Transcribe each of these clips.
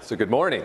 So good morning.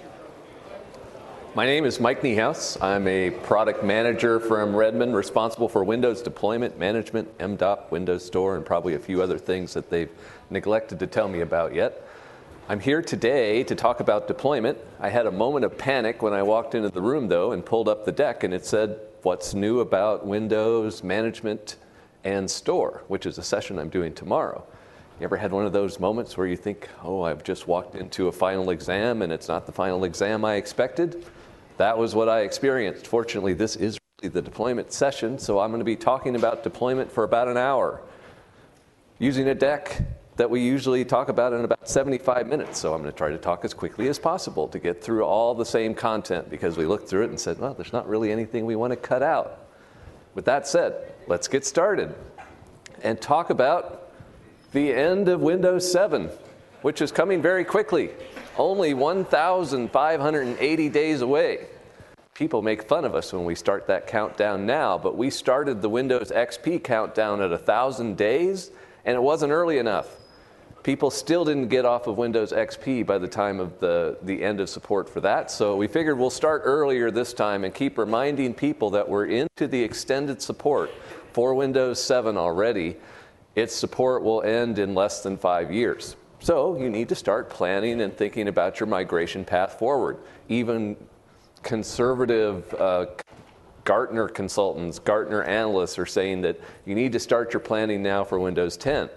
My name is Mike Niehaus. I'm a product manager from Redmond, responsible for Windows deployment, management, MDOP, Windows Store, and probably a few other things that they've neglected to tell me about yet. I'm here today to talk about deployment. I had a moment of panic when I walked into the room, though, and pulled up the deck, and it said, "What's new about Windows management and store," which is a session I'm doing tomorrow. You ever had one of those moments where you think, oh, I've just walked into a final exam and it's not the final exam I expected? That was what I experienced. Fortunately, this is really the deployment session, so I'm going to be talking about deployment for about an hour, using a deck that we usually talk about in about 75 minutes. So I'm going to try to talk as quickly as possible to get through all the same content, because we looked through it and said, well, there's not really anything we want to cut out. With that said, let's get started and talk about the end of Windows 7, which is coming very quickly, only 1,580 days away. People make fun of us when we start that countdown now, but we started the Windows XP countdown at 1,000 days, and it wasn't early enough. People still didn't get off of Windows XP by the time of the end of support for that, so we figured we'll start earlier this time and keep reminding people that we're into the extended support for Windows 7 already. Its support will end in less than 5 years. So you need to start planning and thinking about your migration path forward. Even conservative Gartner consultants, Gartner analysts are saying that you need to start your planning now for Windows 10.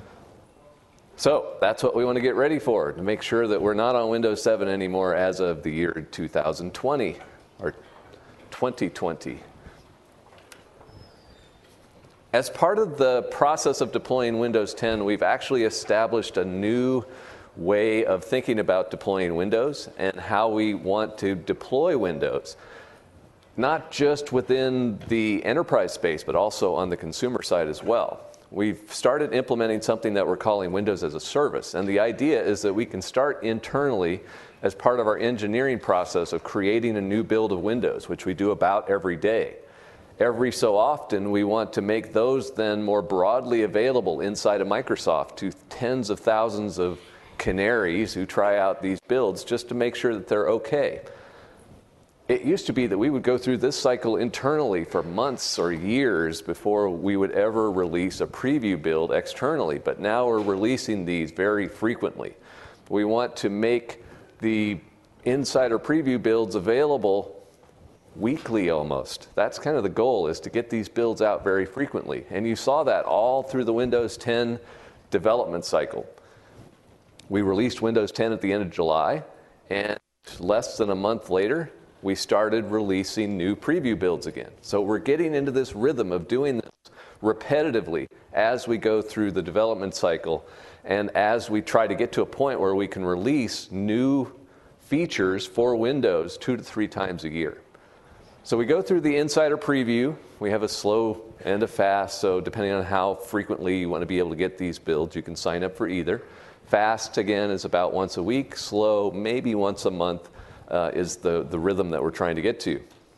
So that's what we want to get ready for, to make sure that we're not on Windows 7 anymore as of the year 2020 or 2020. As part of the process of deploying Windows 10, we've actually established a new way of thinking about deploying Windows and how we want to deploy Windows, not just within the enterprise space, but also on the consumer side as well. We've started implementing something that we're calling Windows as a Service, and the idea is that we can start internally as part of our engineering process of creating a new build of Windows, which we do about every day. Every so often, we want to make those then more broadly available inside of Microsoft to tens of thousands of canaries who try out these builds just to make sure that they're okay. It used to be that we would go through this cycle internally for months or years before we would ever release a preview build externally, but now we're releasing these very frequently. We want to make the insider preview builds available weekly almost. That's kind of the goal, is to get these builds out very frequently. And you saw that all through the Windows 10 development cycle. We released Windows 10 at the end of July, and less than a month later, we started releasing new preview builds again. So we're getting into this rhythm of doing this repetitively as we go through the development cycle, and as we try to get to a point where we can release new features for Windows 2 to 3 times a year. So we go through the insider preview. We have a slow and a fast, so depending on how frequently you want to be able to get these builds, you can sign up for either. Fast, again, is about once a week. Slow, maybe once a month, is the rhythm that we're trying to get to.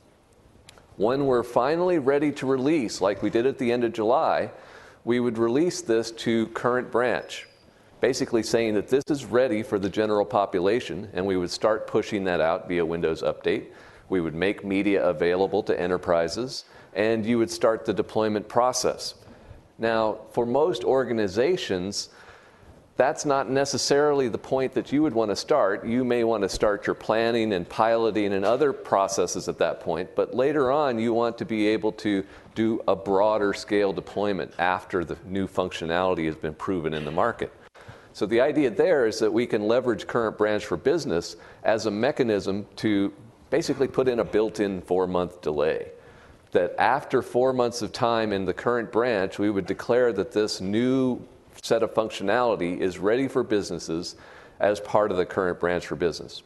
When we're finally ready to release, like we did at the end of July, we would release this to current branch, basically saying that this is ready for the general population, and we would start pushing that out via Windows Update. We would make media available to enterprises, and you would start the deployment process. Now, for most organizations, that's not necessarily the point that you would want to start. You may want to start your planning and piloting and other processes at that point, but later on you want to be able to do a broader scale deployment after the new functionality has been proven in the market. So the idea there is that we can leverage Current Branch for Business as a mechanism to basically put in a built-in 4-month delay. That after 4 months of time in the current branch, we would declare that this new set of functionality is ready for businesses as part of the Current Branch for Business.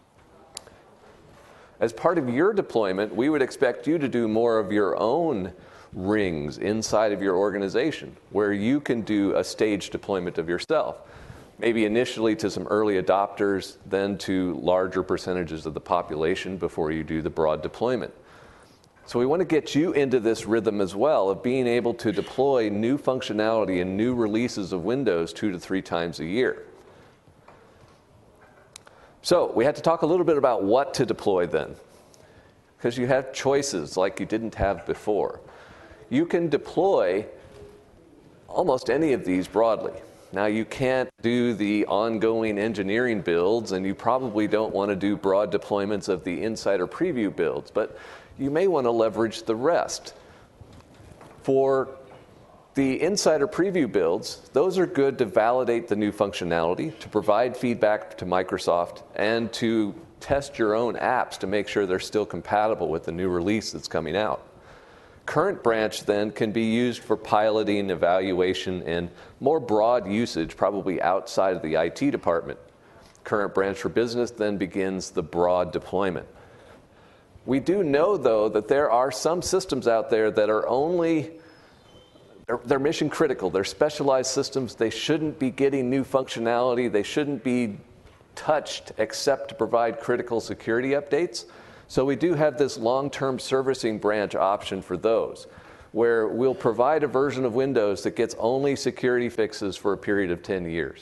As part of your deployment, we would expect you to do more of your own rings inside of your organization, where you can do a staged deployment of yourself. Maybe initially to some early adopters, then to larger percentages of the population before you do the broad deployment. So we want to get you into this rhythm as well of being able to deploy new functionality and new releases of Windows 2 to 3 times a year. So we had to talk a little bit about what to deploy then, because you have choices like you didn't have before. You can deploy almost any of these broadly. Now, you can't do the ongoing engineering builds, and you probably don't want to do broad deployments of the insider preview builds, but you may want to leverage the rest. For the insider preview builds, those are good to validate the new functionality, to provide feedback to Microsoft, and to test your own apps to make sure they're still compatible with the new release that's coming out. Current branch then can be used for piloting, evaluation, and more broad usage, probably outside of the IT department. Current branch for business then begins the broad deployment. We do know, though, that there are some systems out there that are they're mission critical. They're specialized systems. They shouldn't be getting new functionality. They shouldn't be touched except to provide critical security updates. So we do have this long-term servicing branch option for those, where we'll provide a version of Windows that gets only security fixes for a period of 10 years.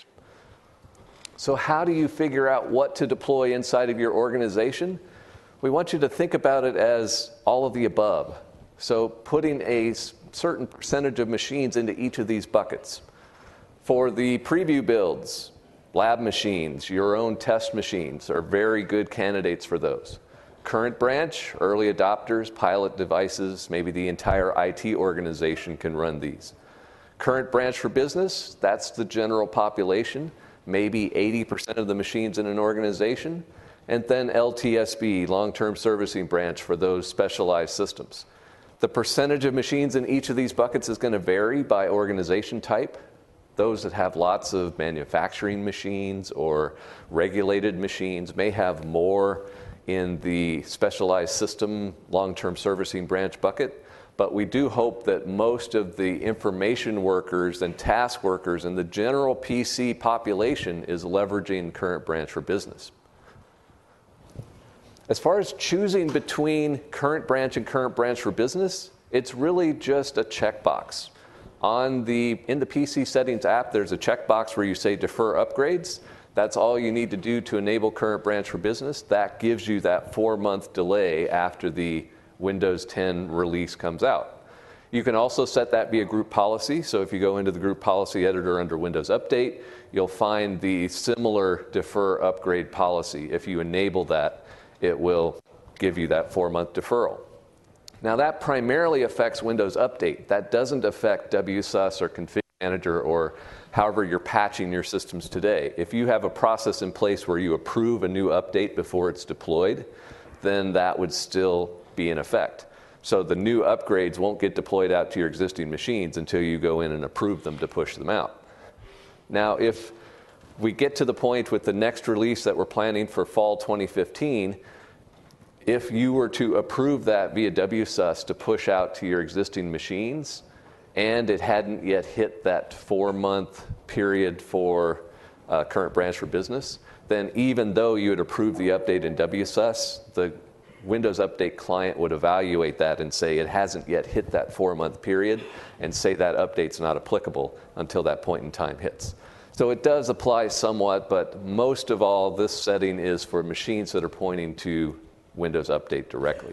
So how do you figure out what to deploy inside of your organization? We want you to think about it as all of the above. So putting a certain percentage of machines into each of these buckets. For the preview builds, lab machines, your own test machines are very good candidates for those. Current branch, early adopters, pilot devices, maybe the entire IT organization can run these. Current branch for business, that's the general population, maybe 80% of the machines in an organization. And then LTSB, long-term servicing branch for those specialized systems. The percentage of machines in each of these buckets is going to vary by organization type. Those that have lots of manufacturing machines or regulated machines may have more in the specialized system long-term servicing branch bucket, but we do hope that most of the information workers and task workers and the general PC population is leveraging current branch for business. As far as choosing between current branch and current branch for business, it's really just a checkbox. In the PC settings app, there's a checkbox where you say defer upgrades. That's all you need to do to enable current branch for business. That gives you that 4-month delay after the Windows 10 release comes out. You can also set that via group policy. So if you go into the group policy editor under Windows Update, you'll find the similar defer upgrade policy. If you enable that, it will give you that 4-month deferral. Now that primarily affects Windows Update. That doesn't affect WSUS or Config Manager or however you're patching your systems today. If you have a process in place where you approve a new update before it's deployed, then that would still be in effect. So the new upgrades won't get deployed out to your existing machines until you go in and approve them to push them out. Now, if we get to the point with the next release that we're planning for fall 2015, if you were to approve that via WSUS to push out to your existing machines, and it hadn't yet hit that 4-month period for current branch for business, then even though you had approved the update in WSUS, the Windows Update client would evaluate that and say it hasn't yet hit that 4-month period and say that update's not applicable until that point in time hits. So it does apply somewhat, but most of all, this setting is for machines that are pointing to Windows Update directly.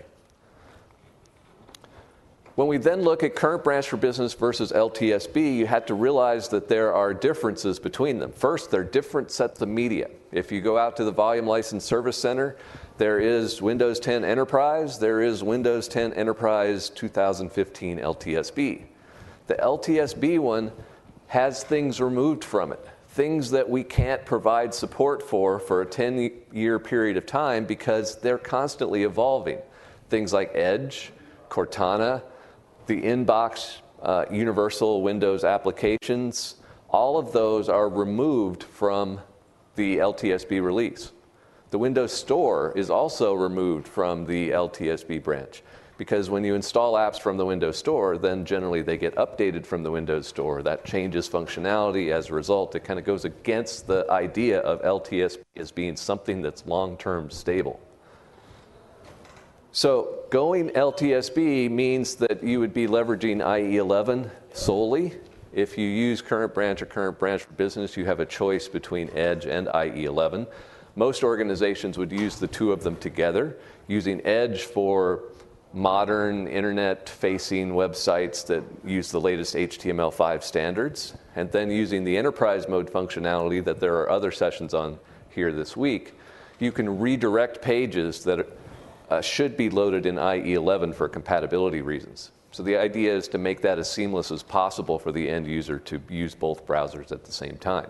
When we then look at current branch for business versus LTSB, you have to realize that there are differences between them. First, they're different sets of media. If you go out to the Volume License Service Center, there is Windows 10 Enterprise, there is Windows 10 Enterprise 2015 LTSB. The LTSB one has things removed from it, things that we can't provide support for a 10-year period of time because they're constantly evolving. Things like Edge, Cortana, the inbox universal Windows applications, all of those are removed from the LTSB release. The Windows Store is also removed from the LTSB branch because when you install apps from the Windows Store, then generally they get updated from the Windows Store. That changes functionality. As a result, it kind of goes against the idea of LTSB as being something that's long-term stable. So going LTSB means that you would be leveraging IE11 solely. If you use current branch or current branch for business, you have a choice between Edge and IE11. Most organizations would use the two of them together, using Edge for modern internet-facing websites that use the latest HTML5 standards, and then using the enterprise mode functionality that there are other sessions on here this week, you can redirect pages that should be loaded in IE11 for compatibility reasons. So the idea is to make that as seamless as possible for the end user to use both browsers at the same time.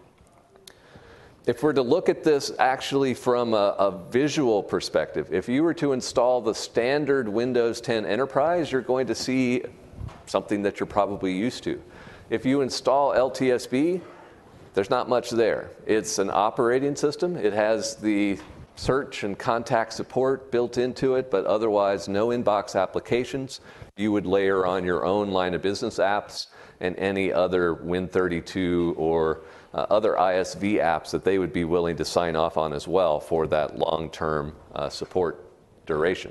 If we're to look at this actually from a visual perspective, if you were to install the standard Windows 10 Enterprise, you're going to see something that you're probably used to. If you install LTSB, there's not much there. It's an operating system. It has the search and contact support built into it, but otherwise no inbox applications. You would layer on your own line of business apps and any other Win32 or other ISV apps that they would be willing to sign off on as well for that long-term support duration.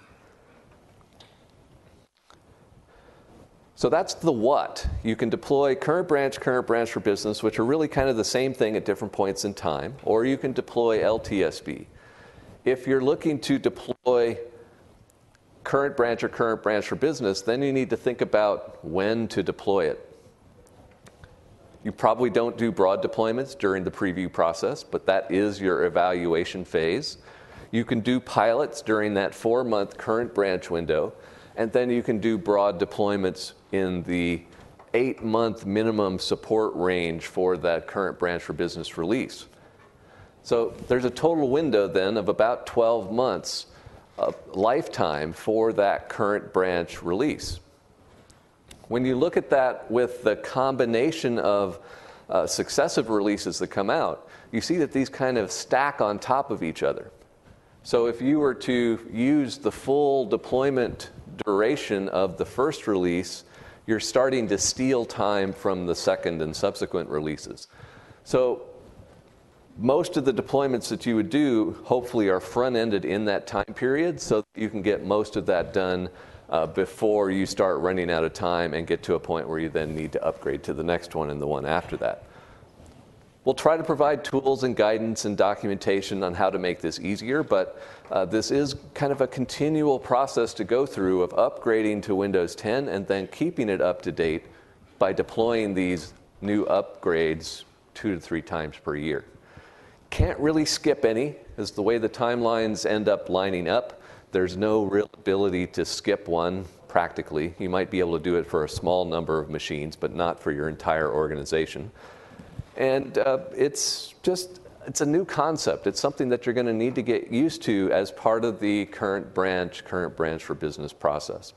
So that's the what. You can deploy current branch for business, which are really kind of the same thing at different points in time, or you can deploy LTSB. If you're looking to deploy current branch for business, then you need to think about when to deploy it. You probably don't do broad deployments during the preview process, but that is your evaluation phase. You can do pilots during that 4-month current branch window, and then you can do broad deployments in the 8-month minimum support range for that current branch for business release. So there's a total window then of about 12 months of lifetime for that current branch release. When you look at that with the combination of successive releases that come out, you see that these kind of stack on top of each other. So if you were to use the full deployment duration of the first release, you're starting to steal time from the second and subsequent releases. So most of the deployments that you would do hopefully are front-ended in that time period so that you can get most of that done before you start running out of time and get to a point where you then need to upgrade to the next one and the one after that. We'll try to provide tools and guidance and documentation on how to make this easier, but this is kind of a continual process to go through of upgrading to Windows 10 and then keeping it up to date by deploying these new upgrades 2 to 3 times per year. Can't really skip any, as the way the timelines end up lining up. There's no real ability to skip one practically. You might be able to do it for a small number of machines, but not for your entire organization. And it's a new concept. It's something that you're going to need to get used to as part of the current branch for business process.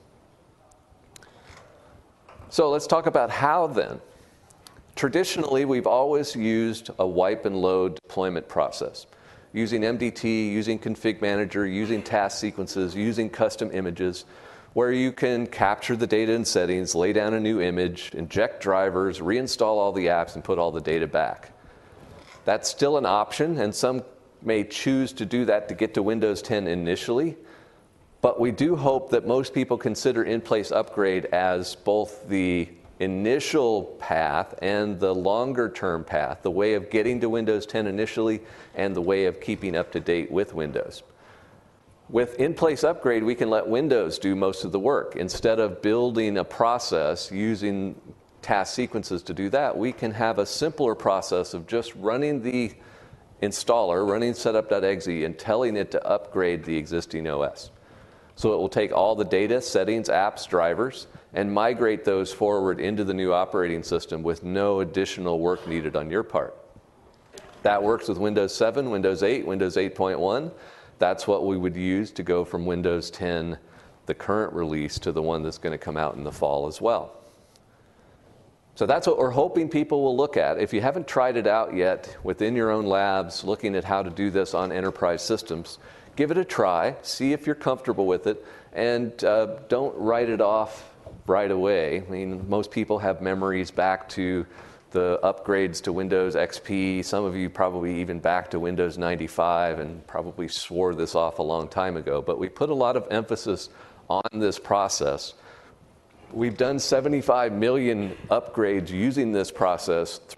So let's talk about how then. Traditionally, we've always used a wipe and load deployment process, using MDT, using config manager, using task sequences, using custom images, where you can capture the data and settings, lay down a new image, inject drivers, reinstall all the apps, and put all the data back. That's still an option, and some may choose to do that to get to Windows 10 initially. But we do hope that most people consider in-place upgrade as both the initial path and the longer-term path, the way of getting to Windows 10 initially and the way of keeping up to date with Windows. With in-place upgrade, we can let Windows do most of the work. Instead of building a process using task sequences to do that, we can have a simpler process of just running the installer, running setup.exe, and telling it to upgrade the existing OS. So it will take all the data, settings, apps, drivers, and migrate those forward into the new operating system with no additional work needed on your part. That works with Windows 7, Windows 8, Windows 8.1. That's what we would use to go from Windows 10, the current release, to the one that's going to come out in the fall as well. So that's what we're hoping people will look at. If you haven't tried it out yet within your own labs, looking at how to do this on enterprise systems, give it a try, see if you're comfortable with it, and don't write it off right away. I mean, most people have memories back to the upgrades to Windows XP. Some of you probably even back to Windows 95 and probably swore this off a long time ago. But we put a lot of emphasis on this process. We've done 75 million upgrades using this process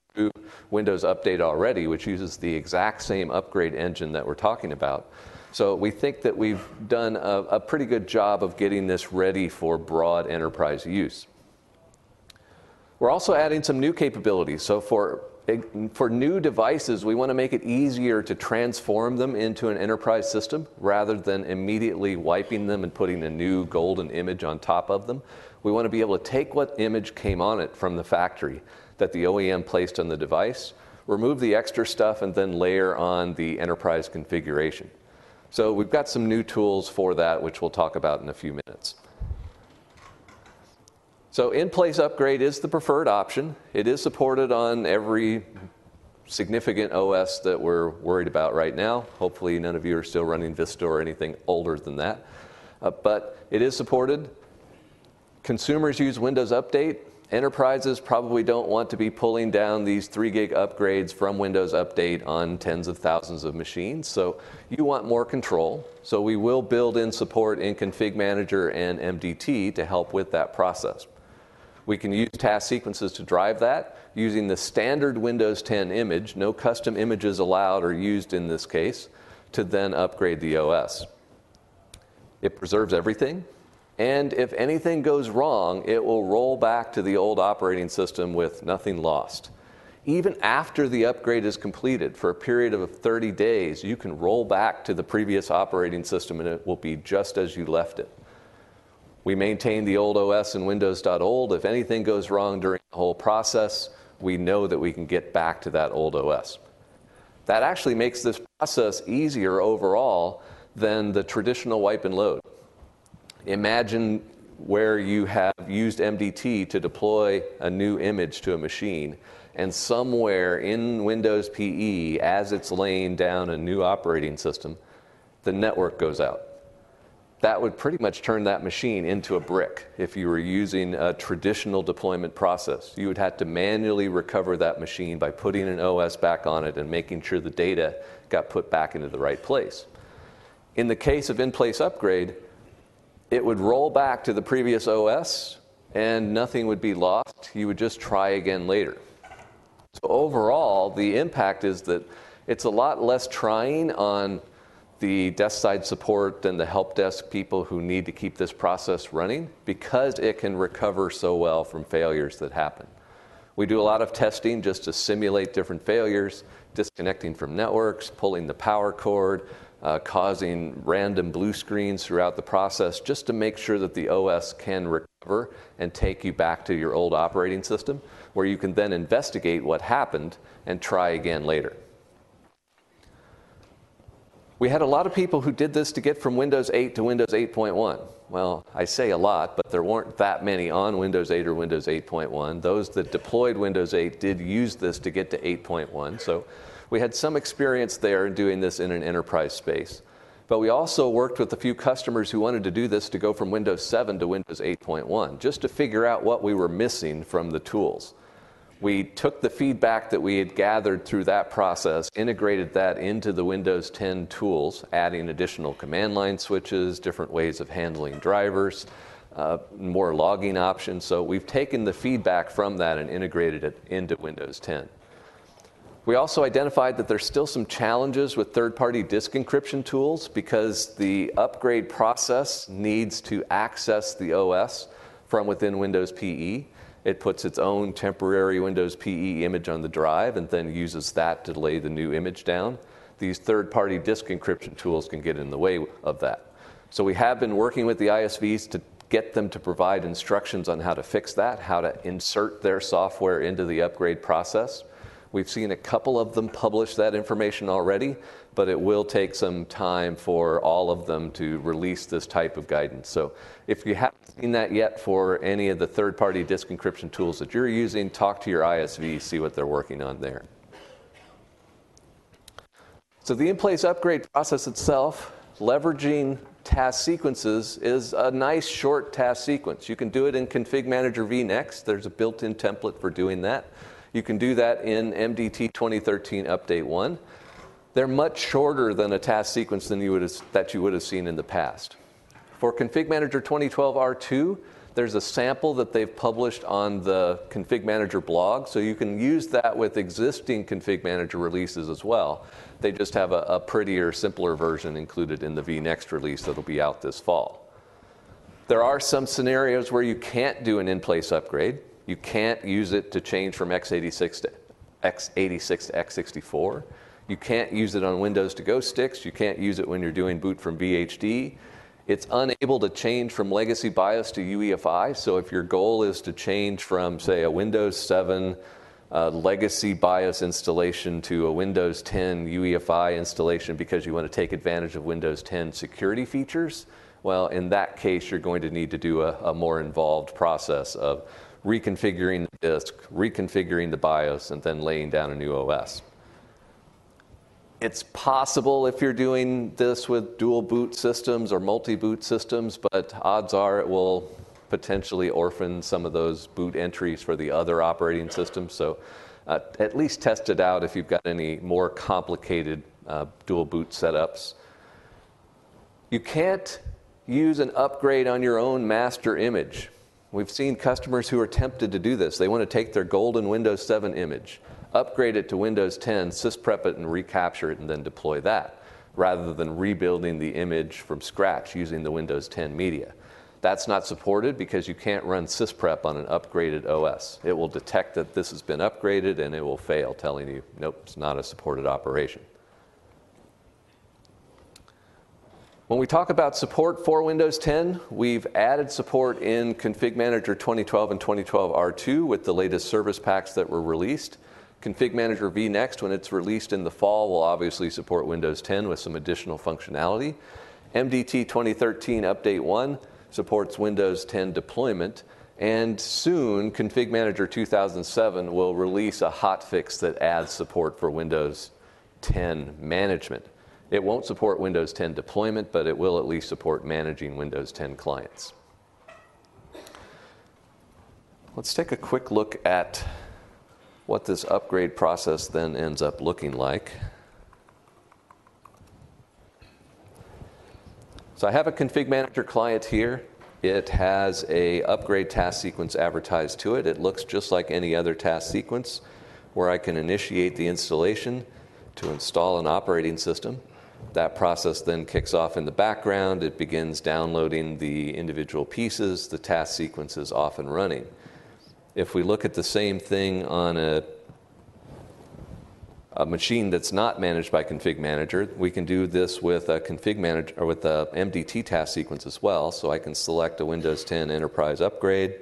through Windows Update already, which uses the exact same upgrade engine that we're talking about. So we think that we've done a pretty good job of getting this ready for broad enterprise use. We're also adding some new capabilities. So for new devices, we want to make it easier to transform them into an enterprise system rather than immediately wiping them and putting a new golden image on top of them. We want to be able to take what image came on it from the factory that the OEM placed on the device, remove the extra stuff, and then layer on the enterprise configuration. So we've got some new tools for that, which we'll talk about in a few minutes. So in-place upgrade is the preferred option. It is supported on every significant OS that we're worried about right now. Hopefully none of you are still running Vista or anything older than that. But it is supported. Consumers use Windows Update. Enterprises probably don't want to be pulling down these 3 gig upgrades from Windows Update on tens of thousands of machines. So you want more control. So we will build in support in Config Manager and MDT to help with that process. We can use task sequences to drive that using the standard Windows 10 image, no custom images allowed or used in this case, to then upgrade the OS. It preserves everything. And if anything goes wrong, it will roll back to the old operating system with nothing lost. Even after the upgrade is completed, for a period of 30 days, you can roll back to the previous operating system and it will be just as you left it. We maintain the old OS in Windows.old. If anything goes wrong during the whole process, we know that we can get back to that old OS. That actually makes this process easier overall than the traditional wipe and load. Imagine where you have used MDT to deploy a new image to a machine, and somewhere in Windows PE, as it's laying down a new operating system, the network goes out. That would pretty much turn that machine into a brick if you were using a traditional deployment process. You would have to manually recover that machine by putting an OS back on it and making sure the data got put back into the right place. In the case of in-place upgrade, it would roll back to the previous OS and nothing would be lost. You would just try again later. So overall, the impact is that it's a lot less trying on the desk side support and the help desk people who need to keep this process running because it can recover so well from failures that happen. We do a lot of testing just to simulate different failures, disconnecting from networks, pulling the power cord, causing random blue screens throughout the process just to make sure that the OS can recover and take you back to your old operating system, where you can then investigate what happened and try again later. We had a lot of people who did this to get from Windows 8 to Windows 8.1. Well, I say a lot, but there weren't that many on Windows 8 or Windows 8.1. Those that deployed Windows 8 did use this to get to 8.1. So we had some experience there in doing this in an enterprise space. But we also worked with a few customers who wanted to do this to go from Windows 7 to Windows 8.1, just to figure out what we were missing from the tools. We took the feedback that we had gathered through that process, integrated that into the Windows 10 tools, adding additional command line switches, different ways of handling drivers, more logging options. So we've taken the feedback from that and integrated it into Windows 10. We also identified that there's still some challenges with third-party disk encryption tools because the upgrade process needs to access the OS from within Windows PE. It puts its own temporary Windows PE image on the drive and then uses that to lay the new image down. These third-party disk encryption tools can get in the way of that. So we have been working with the ISVs to get them to provide instructions on how to fix that, how to insert their software into the upgrade process. We've seen a couple of them publish that information already, but it will take some time for all of them to release this type of guidance. So if you haven't seen that yet for any of the third-party disk encryption tools that you're using, talk to your ISV, see what they're working on there. So the in-place upgrade process itself, leveraging task sequences, is a nice short task sequence. You can do it in Config Manager vNext. There's a built-in template for doing that. You can do that in MDT 2013 Update 1. They're much shorter than a task sequence that you would have seen in the past. For Config Manager 2012 R2, There's a sample that they've published on the Config Manager blog, so you can use that with existing Config Manager releases as well. They just have a prettier, simpler version included in the vNext release that'll be out this fall. There are some scenarios where you can't do an in-place upgrade. You can't use it to change from x86 to x64. You can't use it on Windows to-go sticks. You can't use it when you're doing boot from VHD. It's unable to change from legacy BIOS to UEFI. So if your goal is to change from, say, a Windows 7 legacy BIOS installation to a Windows 10 UEFI installation because you want to take advantage of Windows 10 security features, well, in that case, you're going to need to do a more involved process of reconfiguring the disk, reconfiguring the BIOS, and then laying down a new OS. It's possible if you're doing this with dual boot systems or multi-boot systems, but odds are it will potentially orphan some of those boot entries for the other operating systems. So at least test it out if you've got any more complicated dual boot setups. You can't use an upgrade on your own master image. We've seen customers who are tempted to do this. They want to take their golden Windows 7 image, upgrade it to Windows 10, sysprep it and recapture it, and then deploy that, rather than rebuilding the image from scratch using the Windows 10 media. That's not supported because you can't run sysprep on an upgraded OS. It will detect that this has been upgraded and it will fail, telling you, nope, it's not a supported operation. When we talk about support for Windows 10, we've added support in Config Manager 2012 and 2012 R2 with the latest service packs that were released. Config Manager vNext, when it's released in the fall, will obviously support Windows 10 with some additional functionality. MDT 2013 Update 1 supports Windows 10 deployment. And soon, Config Manager 2007 will release a hotfix that adds support for Windows 10 management. It won't support Windows 10 deployment, but it will at least support managing Windows 10 clients. Let's take a quick look at what this upgrade process then ends up looking like. So I have a Config Manager client here. It has an upgrade task sequence advertised to it. It looks just like any other task sequence where I can initiate the installation to install an operating system. That process then kicks off in the background. It begins downloading the individual pieces. The task sequence is off and running. If we look at the same thing on a machine that's not managed by Config Manager, we can do this with a Config Manager or with a MDT task sequence as well. So I can select a Windows 10 Enterprise upgrade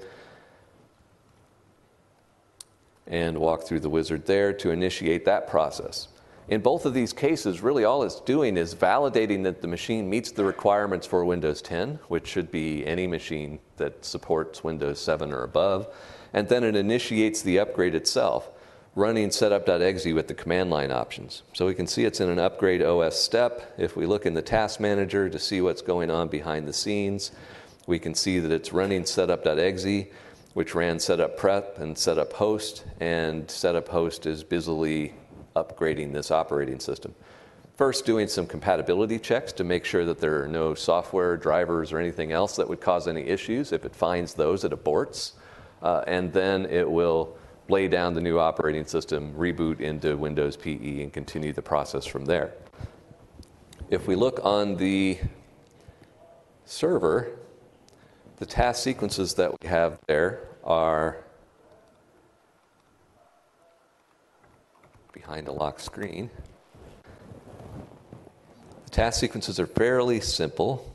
and walk through the wizard there to initiate that process. In both of these cases, really all it's doing is validating that the machine meets the requirements for Windows 10, which should be any machine that supports Windows 7 or above, and then it initiates the upgrade itself, running setup.exe with the command line options. So we can see it's in an upgrade OS step. If we look in the task manager to see what's going on behind the scenes, we can see that it's running setup.exe, which ran setup prep and setup host, and setup host is busily upgrading this operating system. First, doing some compatibility checks to make sure that there are no software, drivers, or anything else that would cause any issues. If it finds those, it aborts. And then it will lay down the new operating system, reboot into Windows PE, and continue the process from there. If we look on the server, the task sequences that we have there are behind a locked screen. The task sequences are fairly simple.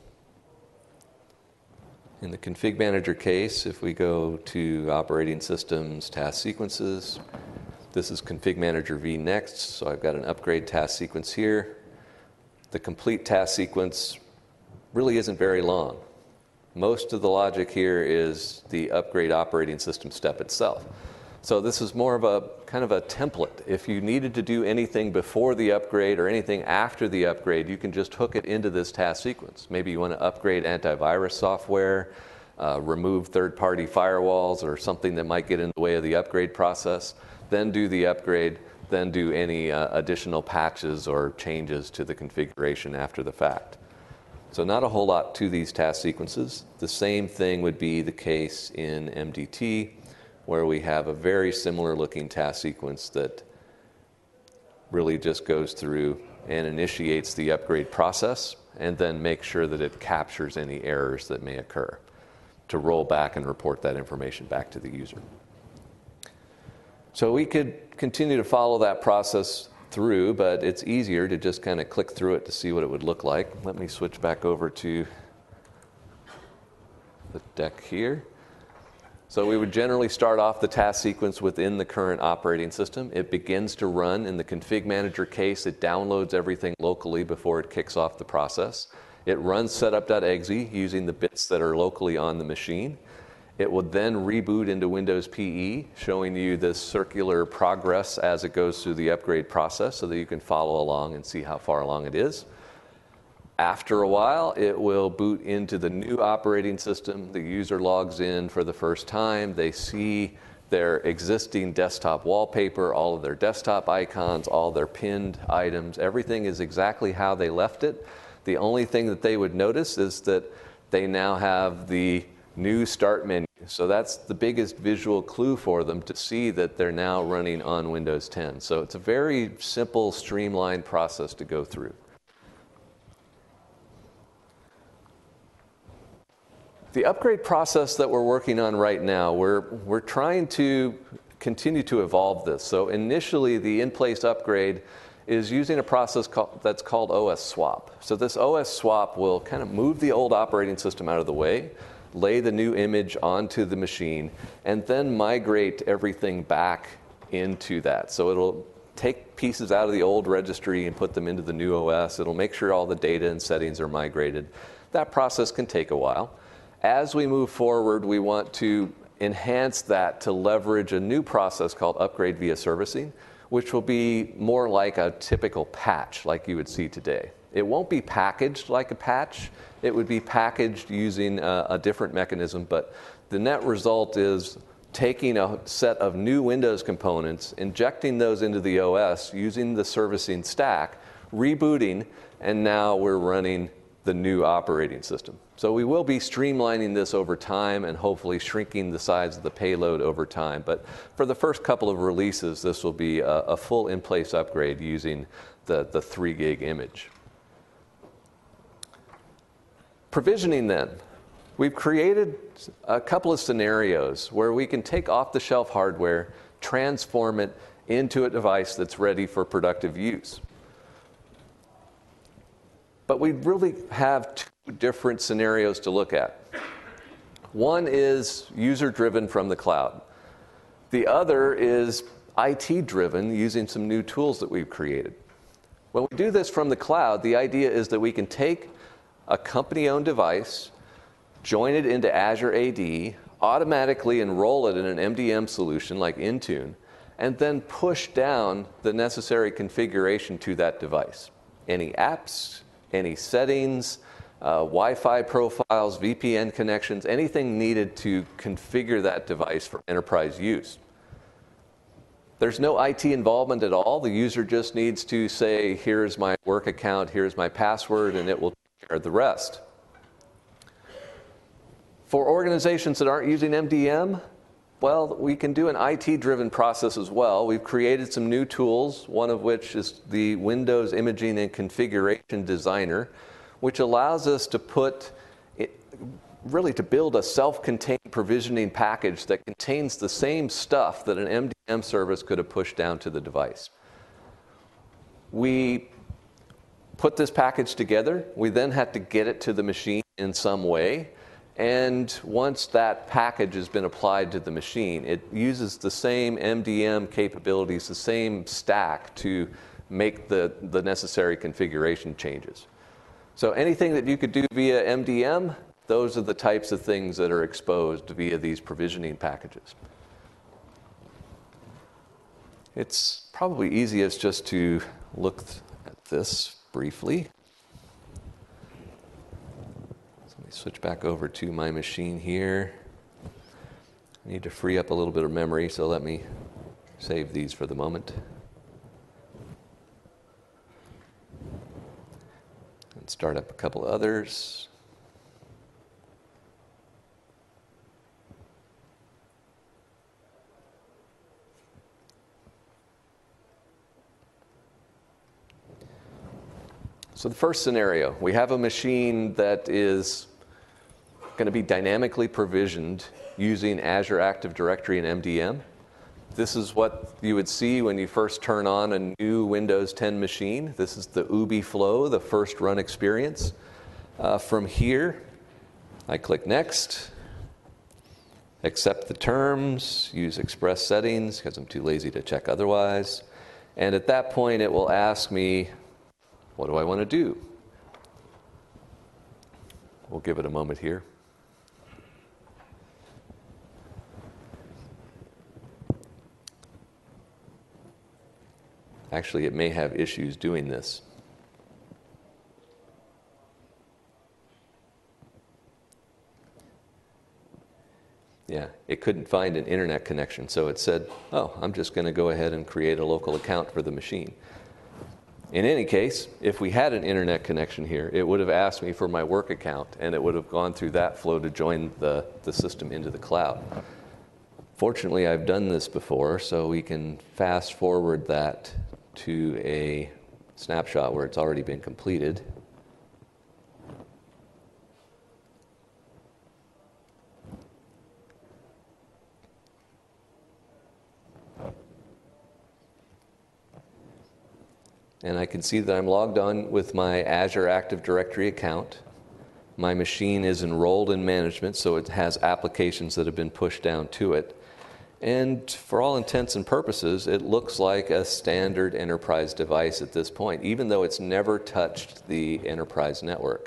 In the Config Manager case, if we go to Operating Systems, Task Sequences, this is Config Manager vNext, so I've got an upgrade task sequence here. The complete task sequence really isn't very long. Most of the logic here is the upgrade operating system step itself. So this is more of a kind of a template. If you needed to do anything before the upgrade or anything after the upgrade, you can just hook it into this task sequence. Maybe you want to upgrade antivirus software, remove third-party firewalls or something that might get in the way of the upgrade process, then do the upgrade, then do any additional patches or changes to the configuration after the fact. So not a whole lot to these task sequences. The same thing would be the case in MDT, where we have a very similar looking task sequence that really just goes through and initiates the upgrade process and then makes sure that it captures any errors that may occur to roll back and report that information back to the user. So we could continue to follow that process through, but it's easier to just kind of click through it to see what it would look like. Let me switch back over to the deck here. So we would generally start off the task sequence within the current operating system. It begins to run. In the config manager case, it downloads everything locally before it kicks off the process. It runs setup.exe using the bits that are locally on the machine. It would then reboot into Windows PE, showing you this circular progress as it goes through the upgrade process so that you can follow along and see how far along it is. After a while, it will boot into the new operating system. The user logs in for the first time. They see their existing desktop wallpaper, all of their desktop icons, all their pinned items. Everything is exactly how they left it. The only thing that they would notice is that they now have the new start menu. So that's the biggest visual clue for them to see that they're now running on Windows 10. So it's a very simple, streamlined process to go through. The upgrade process that we're working on right now, we're trying to continue to evolve this. So initially, the in-place upgrade is using a process that's called OS swap. So this OS swap will kind of move the old operating system out of the way, lay the new image onto the machine, and then migrate everything back into that. So it'll take pieces out of the old registry and put them into the new OS. It'll make sure all the data and settings are migrated. That process can take a while. As we move forward, we want to enhance that to leverage a new process called upgrade via servicing, which will be more like a typical patch like you would see today. It won't be packaged like a patch. It would be packaged using a different mechanism, but the net result is taking a set of new Windows components, injecting those into the OS, using the servicing stack, rebooting, and now we're running the new operating system. So we will be streamlining this over time and hopefully shrinking the size of the payload over time. But for the first couple of releases, this will be a full in-place upgrade using the 3 gig image. Provisioning then. We've created a couple of scenarios where we can take off-the-shelf hardware, transform it into a device that's ready for productive use. But we really have two different scenarios to look at. One is user-driven from the cloud. The other is IT-driven using some new tools that we've created. When we do this from the cloud, the idea is that we can take a company-owned device, join it into Azure AD, automatically enroll it in an MDM solution like Intune, and then push down the necessary configuration to that device. Any apps, any settings, Wi-Fi profiles, VPN connections, anything needed to configure that device for enterprise use. There's no IT involvement at all. The user just needs to say, here's my work account, here's my password, and it will take care of the rest. For organizations that aren't using MDM, well, we can do an IT-driven process as well. We've created some new tools, one of which is the Windows Imaging and Configuration Designer, which allows us to to build a self-contained provisioning package that contains the same stuff that an MDM service could have pushed down to the device. We put this package together. We then had to get it to the machine in some way. And once that package has been applied to the machine, it uses the same MDM capabilities, the same stack to make the necessary configuration changes. So anything that you could do via MDM, those are the types of things that are exposed via these provisioning packages. It's probably easiest just to look at this briefly. Switch back over to my machine here. I need to free up a little bit of memory, so let me save these for the moment. And start up a couple others. So the first scenario, we have a machine that is going to be dynamically provisioned using Azure Active Directory and MDM. This is what you would see when you first turn on a new Windows 10 machine. This is the UBI flow, the first run experience. From here, I click Next, accept the terms, use Express settings because I'm too lazy to check otherwise. And at that point, it will ask me, what do I want to do? We'll give it a moment here. Actually, it may have issues doing this. Yeah, it couldn't find an internet connection, so it said, oh, I'm just going to go ahead and create a local account for the machine. In any case, if we had an internet connection here, it would have asked me for my work account, and it would have gone through that flow to join the system into the cloud. Fortunately, I've done this before, so we can fast forward that to a snapshot where it's already been completed. And I can see that I'm logged on with my Azure Active Directory account. My machine is enrolled in management, so it has applications that have been pushed down to it. And for all intents and purposes, it looks like a standard enterprise device at this point, even though it's never touched the enterprise network.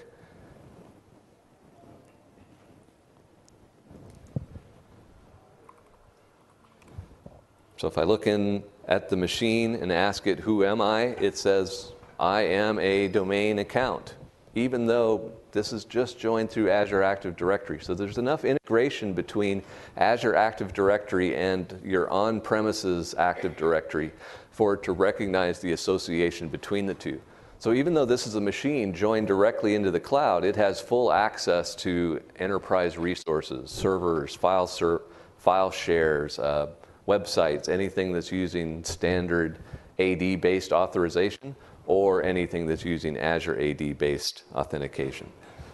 So if I look in at the machine and ask it, who am I? It says, I am a domain account, even though this is just joined through Azure Active Directory. So there's enough integration between Azure Active Directory and your on-premises Active Directory for it to recognize the association between the two. So even though this is a machine joined directly into the cloud, it has full access to enterprise resources, servers, file shares, websites, anything that's using standard AD-based authorization, or anything that's using Azure AD-based authentication.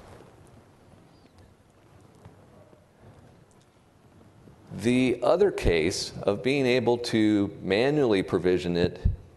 The other case of being able to manually provision it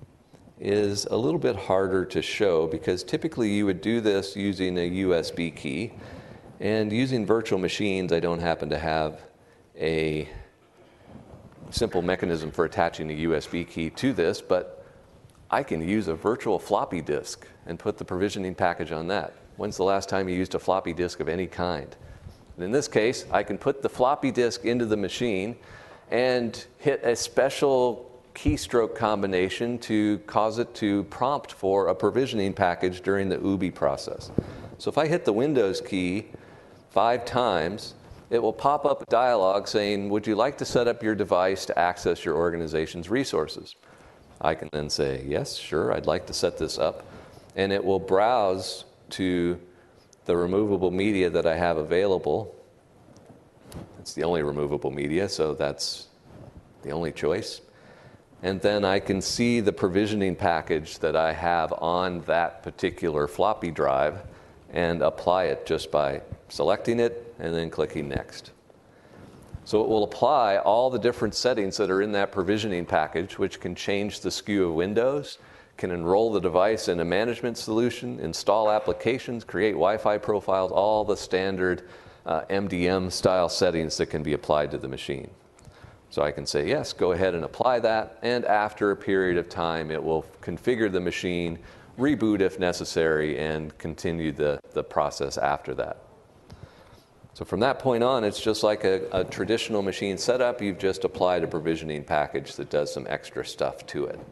is a little bit harder to show, because typically you would do this using a USB key, and using virtual machines, I don't happen to have a simple mechanism for attaching a USB key to this, but I can use a virtual floppy disk and put the provisioning package on that. When's the last time you used a floppy disk of any kind? And in this case, I can put the floppy disk into the machine and hit a special keystroke combination to cause it to prompt for a provisioning package during the UBI process. So if I hit the Windows key 5 times, it will pop up a dialog saying, would you like to set up your device to access your organization's resources? I can then say, yes, sure, I'd like to set this up. And it will browse to the removable media that I have available. It's the only removable media, so that's the only choice. And then I can see the provisioning package that I have on that particular floppy drive and apply it just by selecting it and then clicking Next. So it will apply all the different settings that are in that provisioning package, which can change the SKU of Windows, can enroll the device in a management solution, install applications, create Wi-Fi profiles, all the standard MDM style settings that can be applied to the machine. So I can say, yes, go ahead and apply that, and after a period of time, it will configure the machine, reboot if necessary, and continue the process after that. So from that point on, it's just like a traditional machine setup. You've just applied a provisioning package that does some extra stuff to it.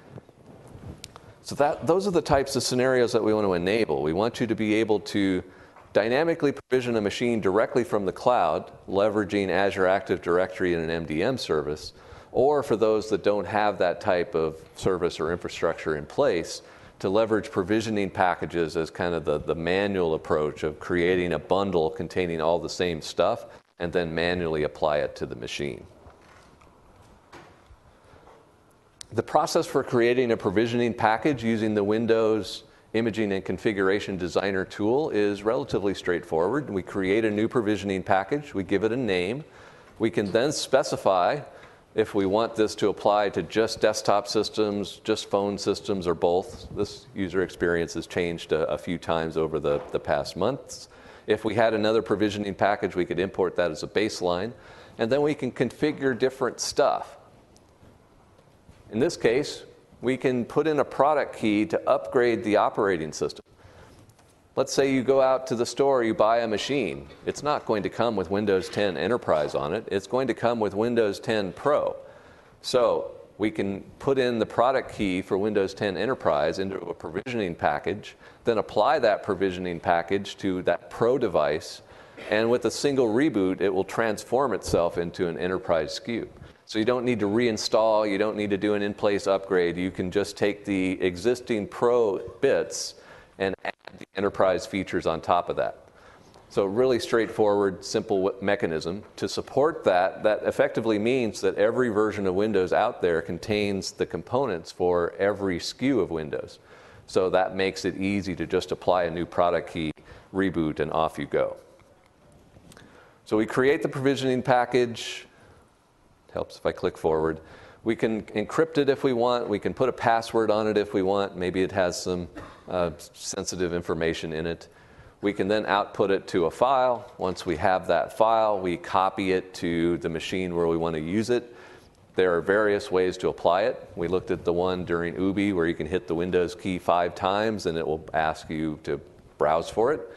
So those are the types of scenarios that we want to enable. We want you to be able to dynamically provision a machine directly from the cloud, leveraging Azure Active Directory and an MDM service, or for those that don't have that type of service or infrastructure in place, to leverage provisioning packages as kind of the manual approach of creating a bundle containing all the same stuff and then manually apply it to the machine. The process for creating a provisioning package using the Windows Imaging and Configuration Designer tool is relatively straightforward. We create a new provisioning package, we give it a name. We can then specify if we want this to apply to just desktop systems, just phone systems, or both. This user experience has changed a few times over the past months. If we had another provisioning package, we could import that as a baseline, and then we can configure different stuff. In this case, we can put in a product key to upgrade the operating system. Let's say you go out to the store, you buy a machine. It's not going to come with Windows 10 Enterprise on it. It's going to come with Windows 10 Pro. So we can put in the product key for Windows 10 Enterprise into a provisioning package, then apply that provisioning package to that Pro device, and with a single reboot, it will transform itself into an Enterprise SKU. So you don't need to reinstall, you don't need to do an in-place upgrade. You can just take the existing Pro bits and add the Enterprise features on top of that. So really straightforward, simple mechanism. To support that, that effectively means that every version of Windows out there contains the components for every SKU of Windows. So that makes it easy to just apply a new product key, reboot, and off you go. So we create the provisioning package. Helps if I click forward. We can encrypt it if we want. We can put a password on it if we want. Maybe it has some sensitive information in it. We can then output it to a file. Once we have that file, we copy it to the machine where we want to use it. There are various ways to apply it. We looked at the one during UBI where you can hit the Windows key 5 times and it will ask you to browse for it.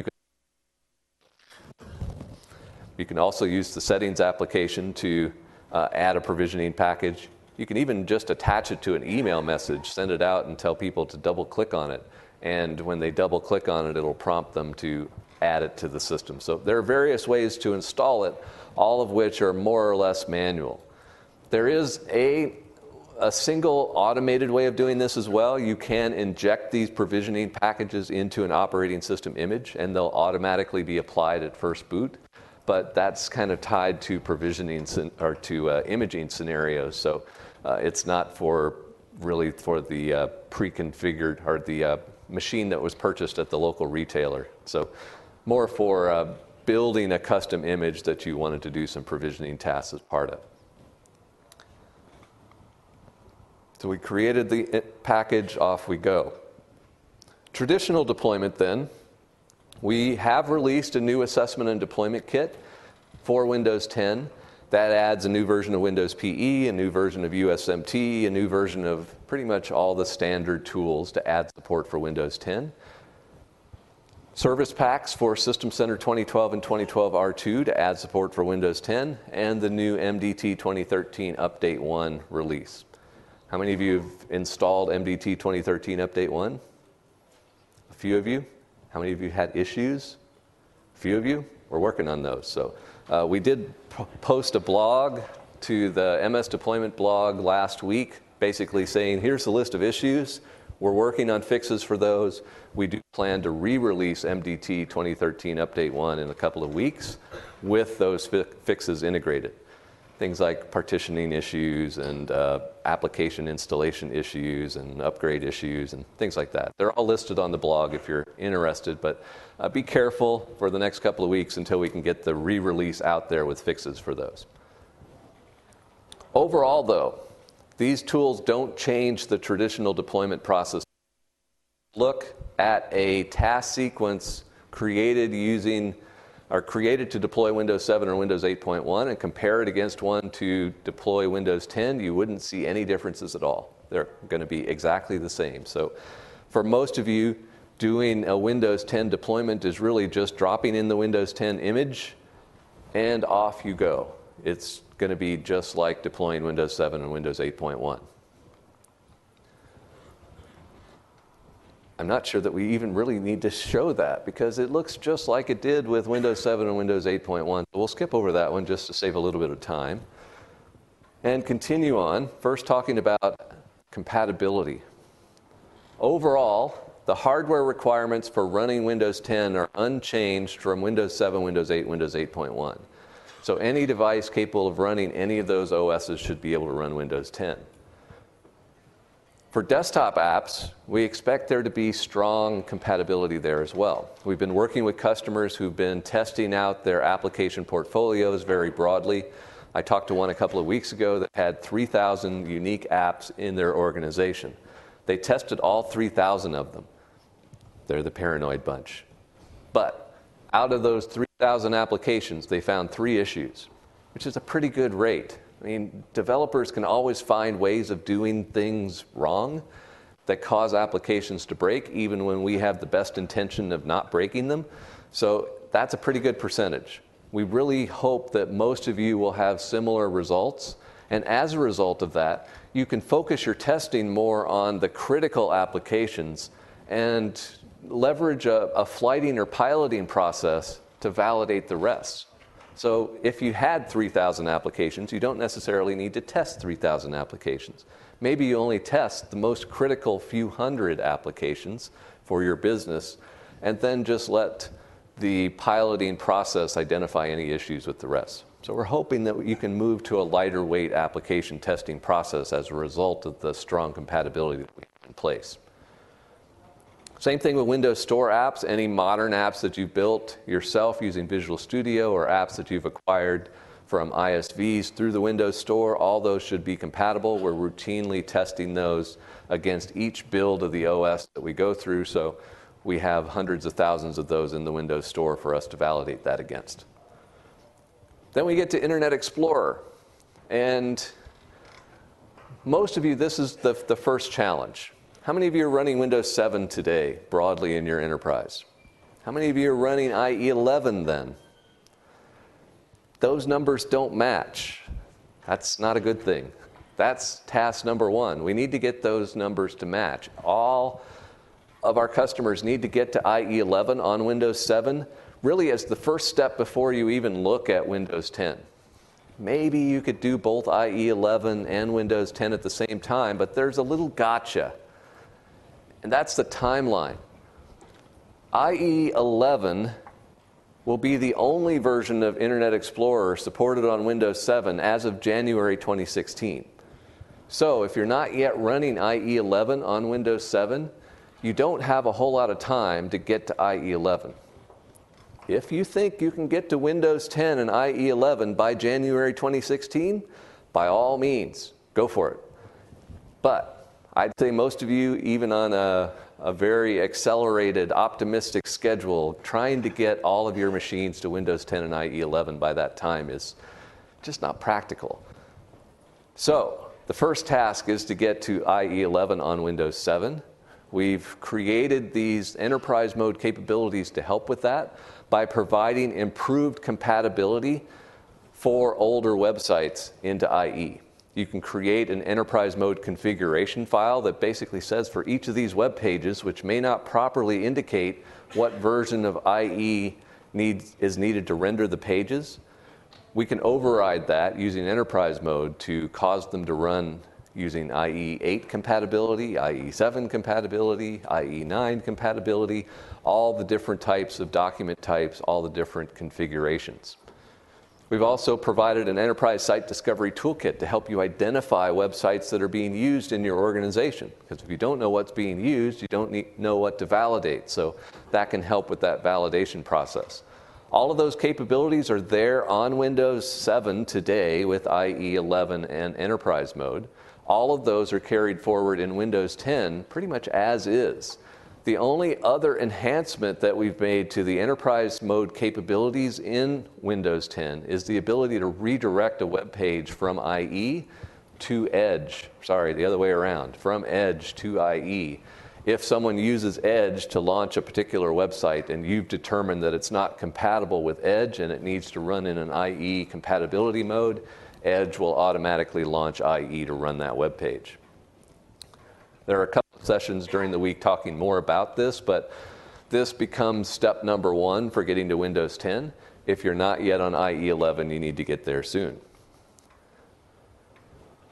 You can also use the settings application to add a provisioning package. You can even just attach it to an email message, send it out and tell people to double click on it. And when they double click on it, it'll prompt them to add it to the system. So there are various ways to install it, all of which are more or less manual. There is a single automated way of doing this as well. You can inject these provisioning packages into an operating system image and they'll automatically be applied at first boot. But that's kind of tied to provisioning or to imaging scenarios. So it's not really for the pre-configured or the machine that was purchased at the local retailer. So more for building a custom image that you wanted to do some provisioning tasks as part of. So we created the package, off we go. Traditional deployment then. We have released a new assessment and deployment kit for Windows 10. That adds a new version of Windows PE, a new version of USMT, a new version of pretty much all the standard tools to add support for Windows 10. Service packs for System Center 2012 and 2012 R2 to add support for Windows 10, and the new MDT 2013 Update 1 release. How many of you have installed MDT 2013 Update 1? A few of you. How many of you had issues? A few of you? We're working on those. So we did post a blog to the MS Deployment blog last week, basically saying, here's the list of issues. We're working on fixes for those. We do plan to re-release MDT 2013 Update 1 in a couple of weeks with those fixes integrated. Things like partitioning issues and application installation issues and upgrade issues and things like that. They're all listed on the blog if you're interested, but be careful for the next couple of weeks until we can get the re-release out there with fixes for those. Overall, though, these tools don't change the traditional deployment process. Look at a task sequence created to deploy Windows 7 or Windows 8.1 and compare it against one to deploy Windows 10, you wouldn't see any differences at all. They're going to be exactly the same. So for most of you, doing a Windows 10 deployment is really just dropping in the Windows 10 image and off you go. It's going to be just like deploying Windows 7 and Windows 8.1. I'm not sure that we even really need to show that because it looks just like it did with Windows 7 and Windows 8.1. We'll skip over that one just to save a little bit of time and continue on, first talking about compatibility. Overall, the hardware requirements for running Windows 10 are unchanged from Windows 7, Windows 8, Windows 8.1. So any device capable of running any of those OSs should be able to run Windows 10. For desktop apps, we expect there to be strong compatibility there as well. We've been working with customers who've been testing out their application portfolios very broadly. I talked to one a couple of weeks ago that had 3,000 unique apps in their organization. They tested all 3,000 of them. They're the paranoid bunch. But out of those 3,000 applications, they found 3 issues, which is a pretty good rate. I mean, developers can always find ways of doing things wrong that cause applications to break, even when we have the best intention of not breaking them. So that's a pretty good percentage. We really hope that most of you will have similar results. And as a result of that, you can focus your testing more on the critical applications and leverage a flighting or piloting process to validate the rest. So if you had 3,000 applications, you don't necessarily need to test 3,000 applications. Maybe you only test the most critical few hundred applications for your business, and then just let the piloting process identify any issues with the rest. So we're hoping that you can move to a lighter weight application testing process as a result of the strong compatibility that we have in place. Same thing with Windows Store apps. Any modern apps that you've built yourself using Visual Studio or apps that you've acquired from ISVs through the Windows Store, all those should be compatible. We're routinely testing those against each build of the OS that we go through, so we have hundreds of thousands of those in the Windows Store for us to validate that against. Then we get to Internet Explorer. And most of you, this is the first challenge. How many of you are running Windows 7 today, broadly in your enterprise? How many of you are running IE 11 then? Those numbers don't match. That's not a good thing. That's task number 1. We need to get those numbers to match. All of our customers need to get to IE 11 on Windows 7, really as the first step before you even look at Windows 10. Maybe you could do both IE 11 and Windows 10 at the same time, but there's a little gotcha. And that's the timeline. IE 11 will be the only version of Internet Explorer supported on Windows 7 as of January 2016. So if you're not yet running IE 11 on Windows 7, you don't have a whole lot of time to get to IE 11. If you think you can get to Windows 10 and IE 11 by January 2016, by all means, go for it. But I'd say most of you, even on a very accelerated, optimistic schedule, trying to get all of your machines to Windows 10 and IE 11 by that time is just not practical. So the first task is to get to IE 11 on Windows 7. We've created these enterprise mode capabilities to help with that by providing improved compatibility for older websites into IE. You can create an enterprise mode configuration file that basically says for each of these web pages, which may not properly indicate what version of IE is needed to render the pages, we can override that using enterprise mode to cause them to run using IE 8 compatibility, IE 7 compatibility, IE 9 compatibility, all the different types of document types, all the different configurations. We've also provided an enterprise site discovery toolkit to help you identify websites that are being used in your organization. Because if you don't know what's being used, you don't know what to validate. So that can help with that validation process. All of those capabilities are there on Windows 7 today with IE 11 and enterprise mode. All of those are carried forward in Windows 10 pretty much as is. The only other enhancement that we've made to the enterprise mode capabilities in Windows 10 is the ability to redirect a web page from IE to Edge. Sorry, the other way around, from Edge to IE. If someone uses Edge to launch a particular website and you've determined that it's not compatible with Edge and it needs to run in an IE compatibility mode, Edge will automatically launch IE to run that web page. There are a couple of sessions during the week talking more about this, but this becomes step number 1 for getting to Windows 10. If you're not yet on IE 11, you need to get there soon.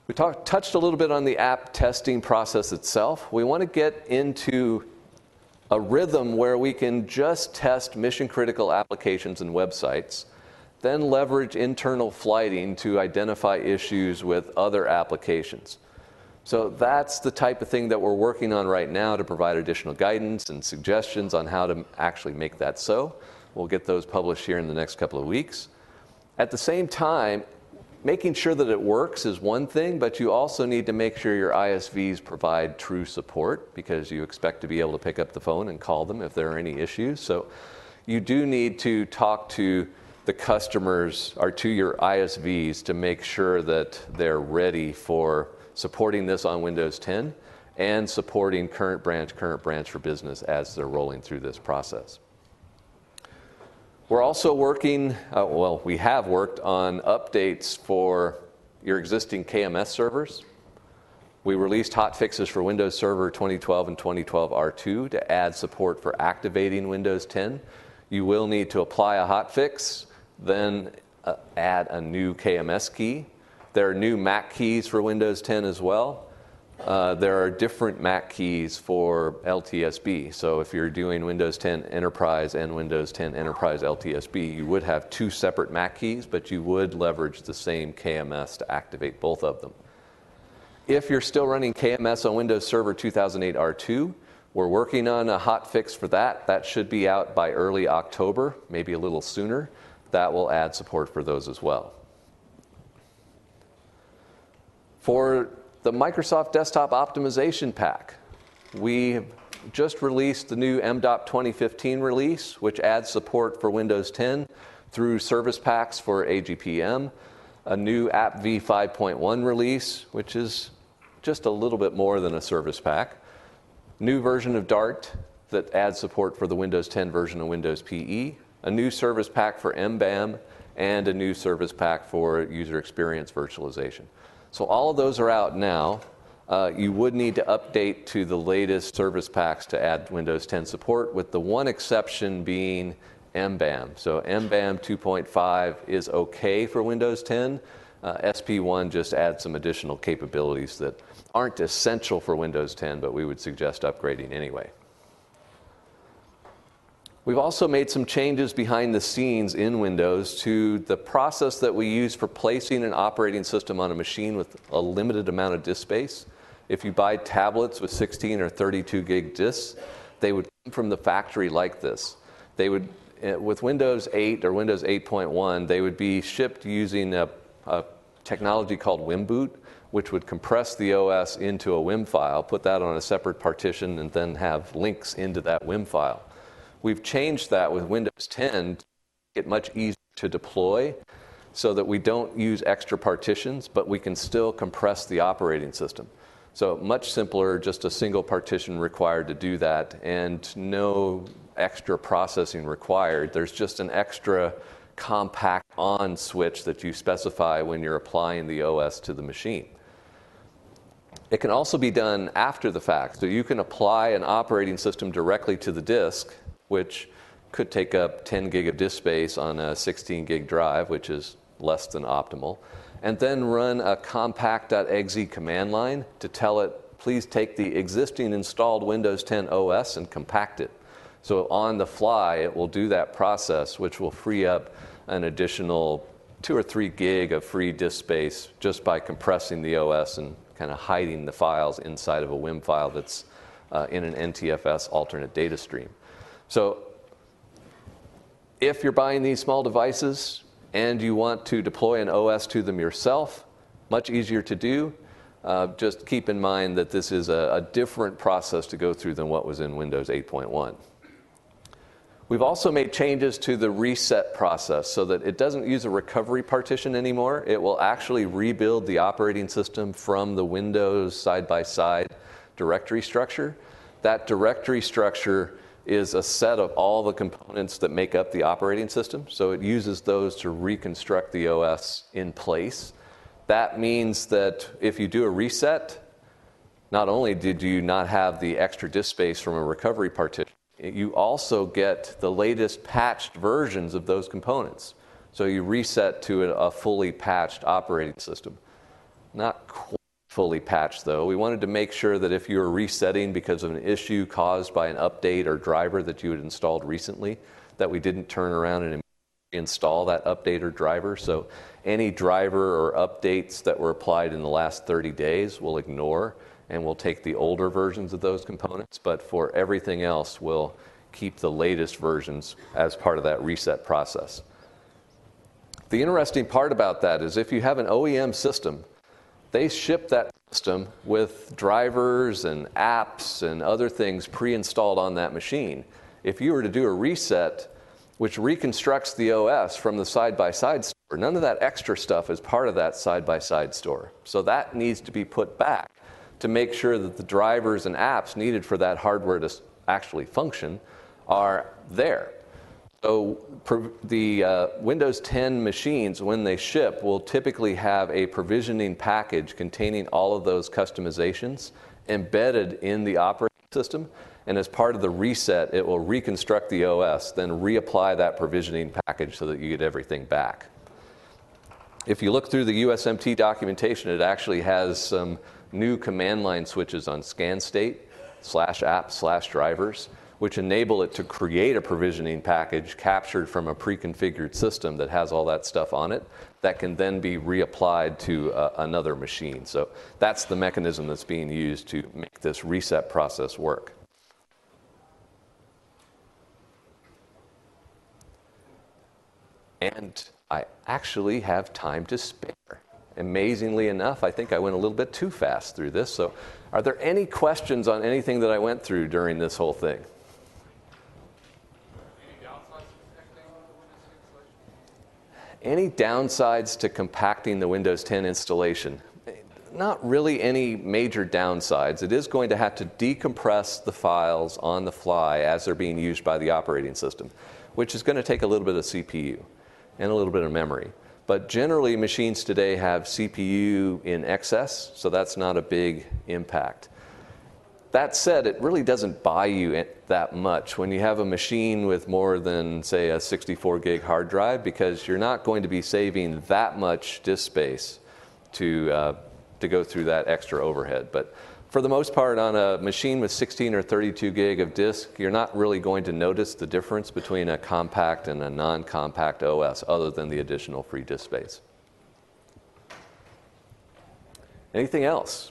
We touched a little bit on the app testing process itself. We want to get into a rhythm where we can just test mission-critical applications and websites, then leverage internal flighting to identify issues with other applications. So that's the type of thing that we're working on right now to provide additional guidance and suggestions on how to actually make that so. We'll get those published here in the next couple of weeks. At the same time, making sure that it works is one thing, but you also need to make sure your ISVs provide true support, because you expect to be able to pick up the phone and call them if there are any issues. So you do need to talk to the customers or to your ISVs to make sure that they're ready for supporting this on Windows 10 and supporting Current Branch for Business as they're rolling through this process. We're also working, we have worked on updates for your existing KMS servers. We released hotfixes for Windows Server 2012 and 2012 R2 to add support for activating Windows 10. You will need to apply a hotfix, then add a new KMS key. There are new MAC keys for Windows 10 as well. There are different MAC keys for LTSB. So if you're doing Windows 10 Enterprise and Windows 10 Enterprise LTSB, you would have two separate MAC keys, but you would leverage the same KMS to activate both of them. If you're still running KMS on Windows Server 2008 R2, we're working on a hot fix for that. That should be out by early October, maybe a little sooner. That will add support for those as well. For the Microsoft Desktop Optimization Pack, we just released the new MDOP 2015 release, which adds support for Windows 10 through service packs for AGPM, a new AppV 5.1 release, which is just a little bit more than a service pack, new version of Dart that adds support for the Windows 10 version of Windows PE, a new service pack for MBAM, and a new service pack for user experience virtualization. So all of those are out now. You would need to update to the latest service packs to add Windows 10 support, with the one exception being MBAM. So MBAM 2.5 is okay for Windows 10. SP1 just adds some additional capabilities that aren't essential for Windows 10, but we would suggest upgrading anyway. We've also made some changes behind the scenes in Windows to the process that we use for placing an operating system on a machine with a limited amount of disk space. If you buy tablets with 16 or 32 gig disks, they would come from the factory like this. They would, with Windows 8 or Windows 8.1, they would be shipped using a technology called WimBoot, which would compress the OS into a WIM file, put that on a separate partition, and then have links into that WIM file. We've changed that with Windows 10 to make it much easier to deploy so that we don't use extra partitions, but we can still compress the operating system. So much simpler, just a single partition required to do that, and no extra processing required. There's just an extra compact on switch that you specify when you're applying the OS to the machine. It can also be done after the fact. So you can apply an operating system directly to the disk, which could take up 10 gig of disk space on a 16 gig drive, which is less than optimal, and then run a compact.exe command line to tell it, please take the existing installed Windows 10 OS and compact it. So on the fly, it will do that process, which will free up an additional 2 or 3 gig of free disk space just by compressing the OS and kind of hiding the files inside of a WIM file that's in an NTFS alternate data stream. So if you're buying these small devices and you want to deploy an OS to them yourself, much easier to do. Just keep in mind that this is a different process to go through than what was in Windows 8.1. We've also made changes to the reset process so that it doesn't use a recovery partition anymore. It will actually rebuild the operating system from the Windows side-by-side directory structure. That directory structure is a set of all the components that make up the operating system. So it uses those to reconstruct the OS in place. That means that if you do a reset, not only did you not have the extra disk space from a recovery partition, you also get the latest patched versions of those components. So you reset to a fully patched operating system. Not quite fully patched, though. We wanted to make sure that if you were resetting because of an issue caused by an update or driver that you had installed recently, that we didn't turn around and install that update or driver. So any driver or updates that were applied in the last 30 days we'll ignore, and we'll take the older versions of those components. But for everything else, we'll keep the latest versions as part of that reset process. The interesting part about that is if you have an OEM system, they ship that system with drivers and apps and other things pre-installed on that machine. If you were to do a reset, which reconstructs the OS from the side-by-side store, none of that extra stuff is part of that side-by-side store. So that needs to be put back to make sure that the drivers and apps needed for that hardware to actually function are there. So the Windows 10 machines, when they ship, will typically have a provisioning package containing all of those customizations embedded in the operating system. And as part of the reset, it will reconstruct the OS, then reapply that provisioning package so that you get everything back. If you look through the USMT documentation, it actually has some new command line switches on scan state /apps/drivers, which enable it to create a provisioning package captured from a pre-configured system that has all that stuff on it that can then be reapplied to another machine. So that's the mechanism that's being used to make this reset process work. And I actually have time to spare. Amazingly enough, I think I went a little bit too fast through this. So are there any questions on anything that I went through during this whole thing? Any downsides to compacting the Windows 10 installation? Not really any major downsides. It is going to have to decompress the files on the fly as they're being used by the operating system, which is going to take a little bit of CPU and a little bit of memory. But generally, machines today have CPU in excess, so that's not a big impact. That said, it really doesn't buy you that much when you have a machine with more than, say, a 64 gig hard drive, because you're not going to be saving that much disk space to go through that extra overhead. But for the most part, on a machine with 16 or 32 gig of disk, you're not really going to notice the difference between a compact and a non-compact OS, other than the additional free disk space. Anything else?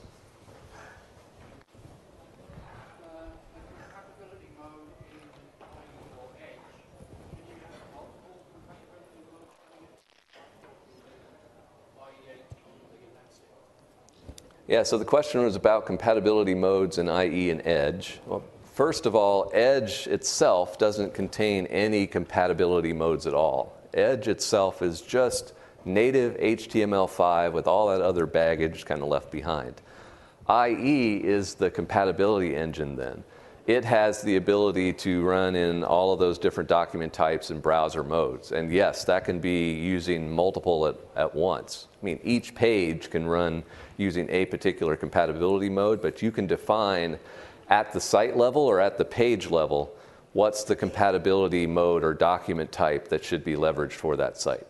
Yeah, so the question was about compatibility modes in IE and Edge. Well, first of all, Edge itself doesn't contain any compatibility modes at all. Edge itself is just native HTML5 with all that other baggage kind of left behind. IE is the compatibility engine then. It has the ability to run in all of those different document types and browser modes. And yes, that can be using multiple at once. I mean, each page can run using a particular compatibility mode, but you can define at the site level or at the page level what's the compatibility mode or document type that should be leveraged for that site.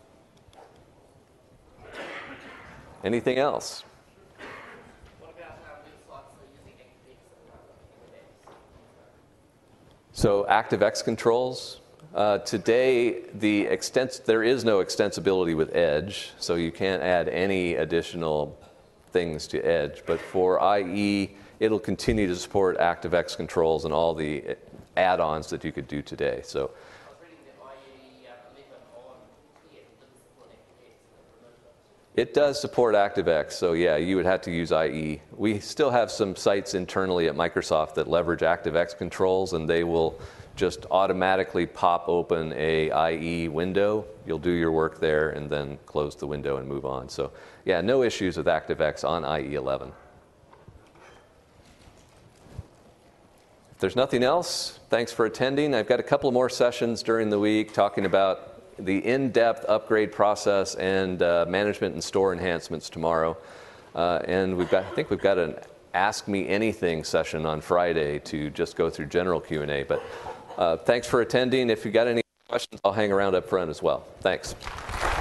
Anything else? So ActiveX controls. Today, there is no extensibility with Edge, so you can't add any additional things to Edge. But for IE, it'll continue to support ActiveX controls and all the add-ons that you could do today. So it does support ActiveX, so yeah, you would have to use IE. We still have some sites internally at Microsoft that leverage ActiveX controls, and they will just automatically pop open a IE window. You'll do your work there and then close the window and move on. So yeah, no issues with ActiveX on IE 11. If there's nothing else, thanks for attending. I've got a couple more sessions during the week talking about the in-depth upgrade process and management and store enhancements tomorrow. And I think we've got an Ask Me Anything session on Friday to just go through general Q&A. But thanks for attending. If you've got any questions, I'll hang around up front as well. Thanks.